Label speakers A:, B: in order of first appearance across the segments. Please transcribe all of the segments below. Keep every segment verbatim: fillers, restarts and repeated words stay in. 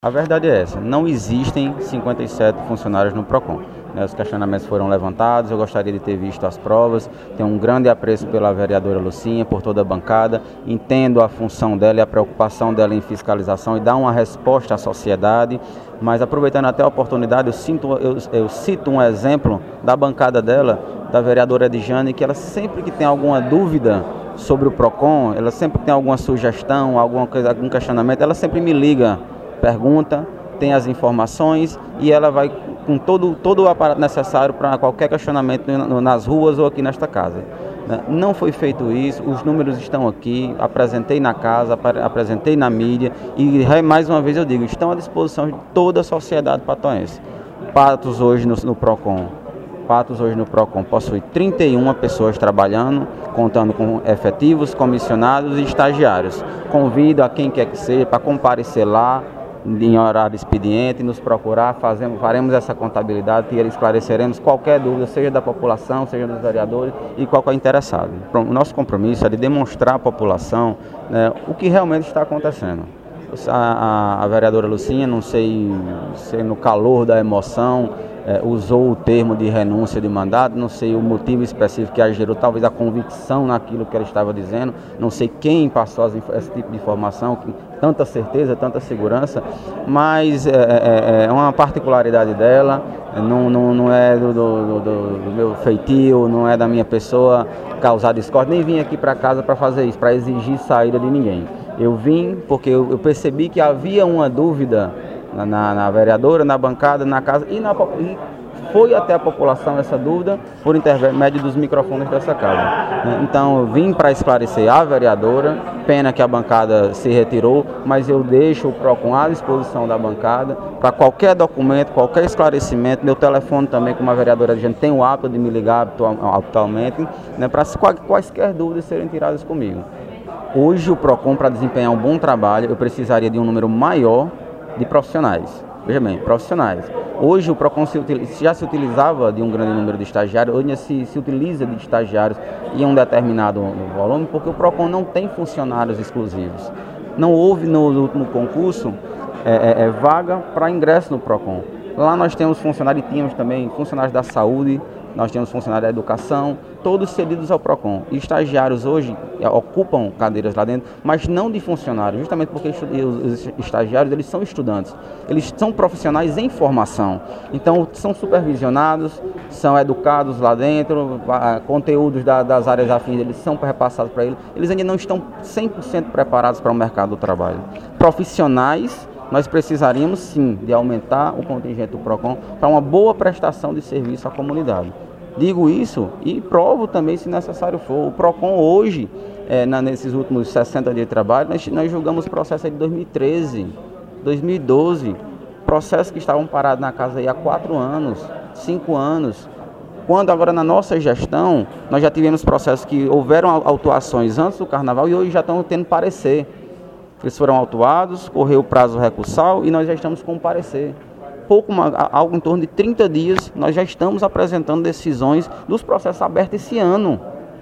A: A verdade é essa, não existem cinquenta e sete funcionários no PROCON. Né, os questionamentos foram levantados, eu gostaria de ter visto as provas, tenho um grande apreço pela vereadora Lucinha, por toda a bancada, entendo a função dela e a preocupação dela em fiscalização e dar uma resposta à sociedade, mas aproveitando até a oportunidade, eu, sinto, eu, eu cito um exemplo da bancada dela, da vereadora Edjane, que ela sempre que tem alguma dúvida sobre o PROCON, ela sempre tem alguma sugestão, alguma coisa, algum questionamento, ela sempre me liga, pergunta, tem as informações e ela vai com todo, todo o aparato necessário para qualquer questionamento nas ruas ou aqui nesta casa. Não foi feito isso, os números estão aqui, apresentei na casa, apresentei na mídia e mais uma vez eu digo, estão à disposição de toda a sociedade patoense. Patos hoje no, no PROCON, Patos hoje no PROCON possui trinta e uma pessoas trabalhando, contando com efetivos, comissionados e estagiários. Convido a quem quer que seja para comparecer lá, em horário expediente, nos procurar, fazemos, faremos essa contabilidade e esclareceremos qualquer dúvida, seja da população, seja dos vereadores e qualquer interessado. O nosso compromisso é de demonstrar à população, né, o que realmente está acontecendo. A, a, a vereadora Lucinha, não sei se no calor da emoção, é, usou o termo de renúncia de mandato, não sei o motivo específico que a gerou, talvez a convicção naquilo que ela estava dizendo, não sei quem passou as, esse tipo de informação, que, tanta certeza, tanta segurança, mas é, é, é uma particularidade dela, não, não, não é do, do, do, do meu feitio, não é da minha pessoa causar discórdia, nem vim aqui para casa para fazer isso, para exigir saída de ninguém. Eu vim porque eu, eu percebi que havia uma dúvida na, na, na vereadora, na bancada, na casa e, na, e foi até a população essa dúvida por intermédio dos microfones dessa casa. Então eu vim para esclarecer a vereadora, pena que a bancada se retirou, mas eu deixo o PROCON à disposição da bancada para qualquer documento, qualquer esclarecimento. Meu telefone também, como a vereadora, a gente tem o hábito de me ligar atualmente, né, para quaisquer dúvidas serem tiradas comigo. Hoje o PROCON, para desempenhar um bom trabalho, eu precisaria de um número maior de profissionais. Veja bem, profissionais. Hoje o PROCON se utiliza, já se utilizava de um grande número de estagiários, hoje se, se utiliza de estagiários em um determinado volume, porque o PROCON não tem funcionários exclusivos. Não houve no, no último concurso é, é, vaga para ingresso no PROCON. Lá nós temos funcionários, e tínhamos também funcionários da saúde, nós temos funcionários da educação, todos cedidos ao PROCON. E estagiários hoje é, ocupam cadeiras lá dentro, mas não de funcionários, justamente porque os estagiários eles são estudantes, eles são profissionais em formação. Então são supervisionados, são educados lá dentro, conteúdos da, das áreas afins eles são repassados para eles, eles ainda não estão cem por cento preparados para o mercado do trabalho. Profissionais, nós precisaríamos sim de aumentar o contingente do PROCON para uma boa prestação de serviço à comunidade. Digo isso e provo também se necessário for. O PROCON hoje, é, na, nesses últimos sessenta dias de trabalho, nós, nós julgamos processo de dois mil e treze, dois mil e doze, processos que estavam parados na casa aí há quatro anos, cinco anos. Quando agora na nossa gestão, nós já tivemos processos que houveram autuações antes do carnaval e hoje já estão tendo parecer. Eles foram autuados, correu o prazo recursal e nós já estamos com parecer. Pouco, algo em torno de trinta dias, nós já estamos apresentando decisões dos processos abertos esse ano.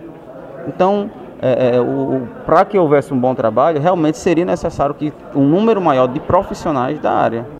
A: Então, é, é, para que houvesse um bom trabalho, realmente seria necessário que um número maior de profissionais da área.